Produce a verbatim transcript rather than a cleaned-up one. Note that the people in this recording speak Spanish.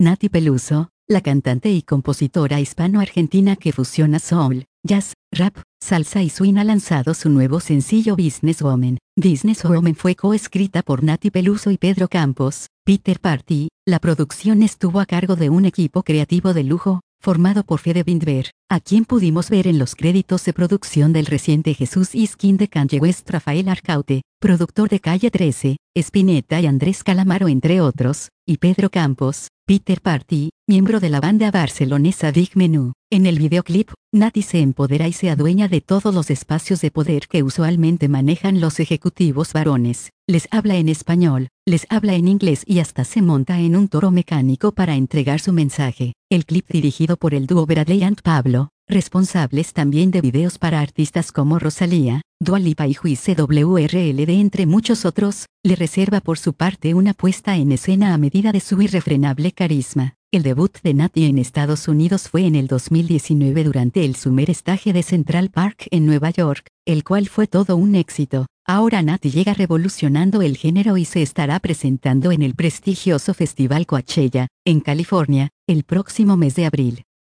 Nati Peluso, la cantante y compositora hispano-argentina que fusiona soul, jazz, rap, salsa y swing ha lanzado su nuevo sencillo Businesswoman. Businesswoman fue coescrita por Nati Peluso y Pedro Campos, Peter Party. La producción estuvo a cargo de un equipo creativo de lujo, formado por Fede Windber, a quien pudimos ver en los créditos de producción del reciente Jesús is King de Kanye West, Rafael Arcaute, productor de Calle trece, Spinetta y Andrés Calamaro entre otros, y Pedro Campos, Peter Party, miembro de la banda barcelonesa Big Menú. En el videoclip, Nati se empodera y se adueña de todos los espacios de poder que usualmente manejan los ejecutivos varones. Les habla en español, les habla en inglés y hasta se monta en un toro mecánico para entregar su mensaje. El clip, dirigido por el dúo Bradley and Pablo, responsables también de videos para artistas como Rosalía, Dua Lipa y Juice W R L D entre muchos otros, le reserva por su parte una puesta en escena a medida de su irrefrenable carisma. El debut de Nati en Estados Unidos fue en el dos mil diecinueve durante el Summer Stage de Central Park en Nueva York, el cual fue todo un éxito. Ahora Nati llega revolucionando el género y se estará presentando en el prestigioso Festival Coachella, en California, el próximo mes de abril.